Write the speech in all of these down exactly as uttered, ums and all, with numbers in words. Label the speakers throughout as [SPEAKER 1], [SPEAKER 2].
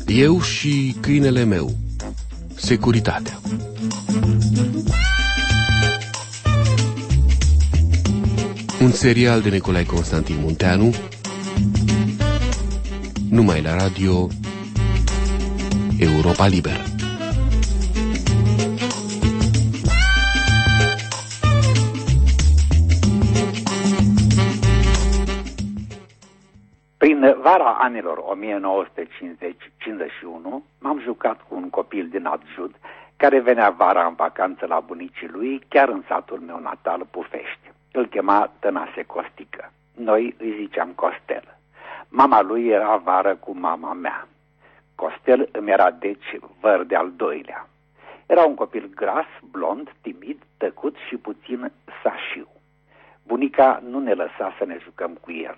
[SPEAKER 1] Eu și câinele meu. Securitatea. Un serial de Nicolae Constantin Munteanu, numai la radio Europa Liberă.
[SPEAKER 2] Prin vara anilor o mie nouă sute cincizeci cincizeci și unu m-am jucat cu un copil din Adjud care venea vara în vacanță la bunicii lui, chiar în satul meu natal, Pufești. Îl chema Tănase Costică. Noi îi ziceam Costel. Mama lui era vară cu mama mea. Costel îmi era deci văr de-al doilea. Era un copil gras, blond, timid, tăcut și puțin sașiu. Bunica nu ne lăsa să ne jucăm cu el.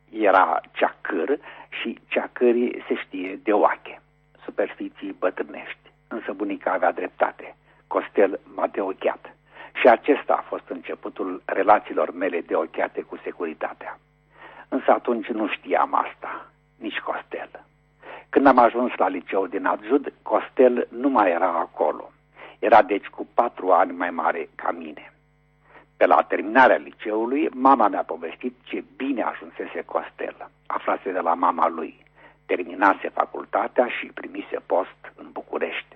[SPEAKER 2] Era ceacâr și ceacârii se știe de oache, superstiții bătrânești. Însă bunica avea dreptate. Costel m-a deocheat. Și acesta a fost începutul relațiilor mele deocheate cu securitatea. Însă atunci nu știam asta, nici Costel. Când am ajuns la liceul din Adjud, Costel nu mai era acolo. Era deci cu patru ani mai mare ca mine. Pe la terminarea liceului, mama mi-a povestit ce bine ajunsese Costel. Aflase de la mama lui. Terminase facultatea și primise post în București.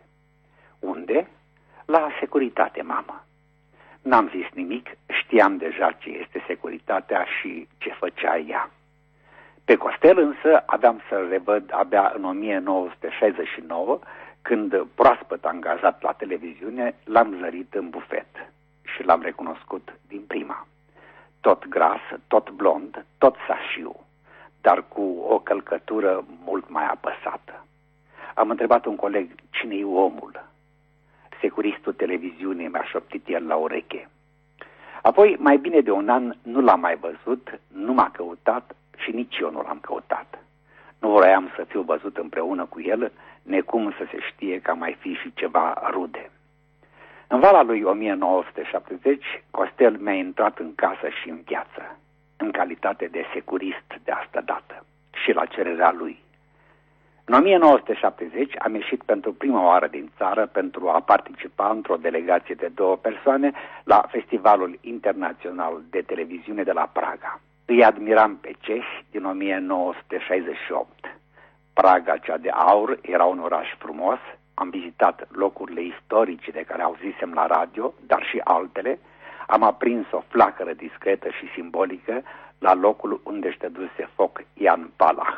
[SPEAKER 2] Unde? La securitate, mamă. N-am zis nimic, știam deja ce este securitatea și ce făcea ea. Pe Costel însă aveam să-l revăd abia în o mie nouă sute șaizeci și nouă, când, proaspăt angajat la televiziune, l-am zărit în bufet și l-am recunoscut din prima. Tot gras, tot blond, tot sașiu, dar cu o călcătură mult mai apăsată. Am întrebat un coleg cine-i omul. Securistul televiziunii, mi-a șoptit el la ureche. Apoi, mai bine de un an, nu l-am mai văzut, nu m-a căutat și nici eu nu l-am căutat. Nu vroiam să fiu văzut împreună cu el, necum să se știe că mai fi și ceva rude. În vara lui o mie nouă sute șaptezeci, Costel mi-a intrat în casă și în viață, în calitate de securist de asta dată, și la cererea lui. În o mie nouă sute șaptezeci am ieșit pentru prima oară din țară pentru a participa într-o delegație de două persoane la Festivalul Internațional de Televiziune de la Praga. Îi admiram pe cehi din o mie nouă sute șaizeci și opt. Praga, cea de aur, era un oraș frumos. Am vizitat locurile istorice de care auzisem la radio, dar și altele. Am aprins o flacără discretă și simbolică la locul unde își dăduse foc Ian Palach.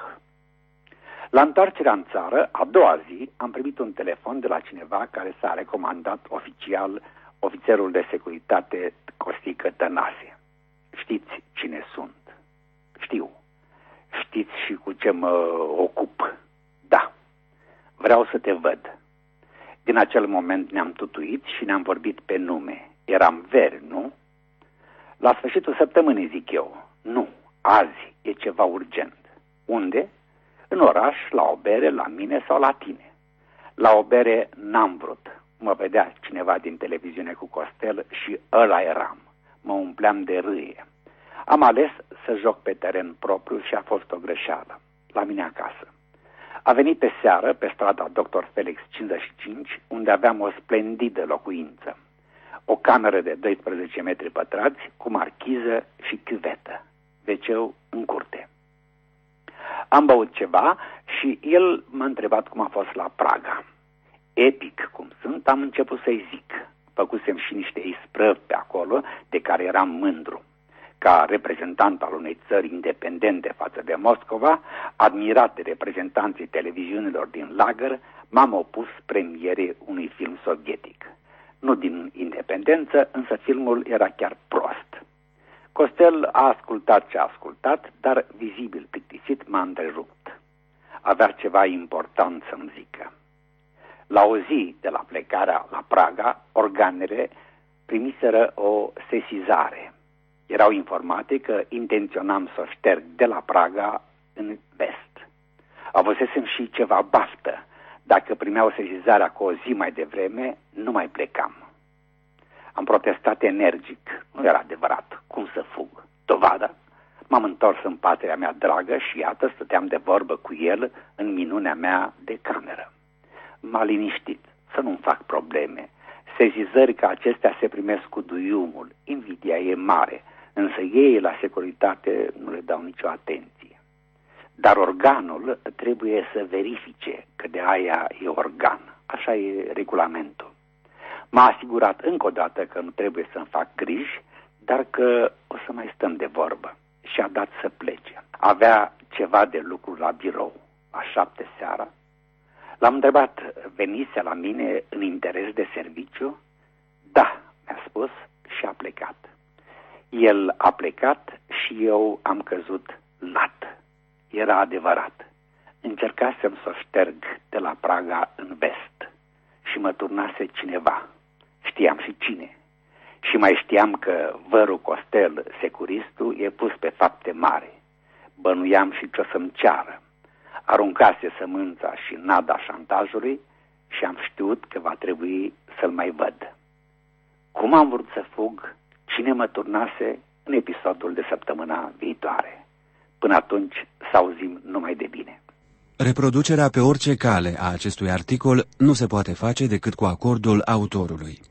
[SPEAKER 2] La întoarcerea în țară, a doua zi, am primit un telefon de la cineva care s-a recomandat oficial ofițerul de securitate Costică Tănase. Știți cine sunt? Știu. Știți și cu ce mă ocup? Da. Vreau să te văd. Din acel moment ne-am tutuit și ne-am vorbit pe nume. Eram veri, nu? La sfârșitul săptămânii, zic eu. Nu, azi e ceva urgent. Unde? În oraș, la o bere, la mine sau la tine. La o bere n-am vrut. Mă vedea cineva din televiziune cu Costel și ăla eram. Mă umpleam de râie. Am ales să joc pe teren propriu și a fost o greșeală. La mine acasă. A venit pe seară, pe strada doctor Felix cincizeci și cinci, unde aveam o splendidă locuință. O cameră de doisprezece metri pătrați, cu marchiză și chiuvetă. Veceu în curte. Am băut ceva și el m-a întrebat cum a fost la Praga. Epic cum sunt, am început să-i zic. Făcusem și niște isprăvi pe acolo, de care eram mândru. Ca reprezentant al unei țări independente față de Moscova, admirat de reprezentanții televiziunilor din lagăr, m-am opus premierei unui film sovietic. Nu din independență, însă filmul era chiar prost. Costel a ascultat ce a ascultat, dar vizibil plictisit m-a întrerupt. Avea ceva important să-mi zică. La o zi de la plecarea la Praga, organele primiseră o sesizare. Erau informate că intenționam să o șterg de la Praga în vest. Avusesem și ceva baftă. Dacă primeau sesizarea cu o zi mai devreme, nu mai plecam. Am protestat energic. Nu era adevărat. Cum să fug? Dovada? M-am întors în patria mea dragă și iată, stăteam de vorbă cu el în minunea mea de cameră. M-a liniștit să nu-mi fac probleme. Sezizări ca acestea se primesc cu duiumul, invidia e mare, însă ei la securitate nu le dau nicio atenție. Dar organul trebuie să verifice că de aia e organ, așa e regulamentul. M-a asigurat încă o dată că nu trebuie să-mi fac griji, dar că o să mai stăm de vorbă și a dat să plece. Avea ceva de lucru la birou, la șapte seara. L-am întrebat, venise la mine în interes de serviciu? Da, mi-a spus și a plecat. El a plecat și eu am căzut lat. Era adevărat. Încercasem să o șterg de la Praga în vest și mă turnase cineva. Știam și cine. Și mai știam că vărul Costel, securistul, e pus pe fapte mare. Bănuiam și ce o să-mi ceară. Aruncase sămânța și nada șantajului și am știut că va trebui să-l mai văd. Cum am vrut să fug, cine mă turnase, în episodul de săptămâna viitoare. Până atunci să auzim numai de bine.
[SPEAKER 1] Reproducerea pe orice cale a acestui articol nu se poate face decât cu acordul autorului.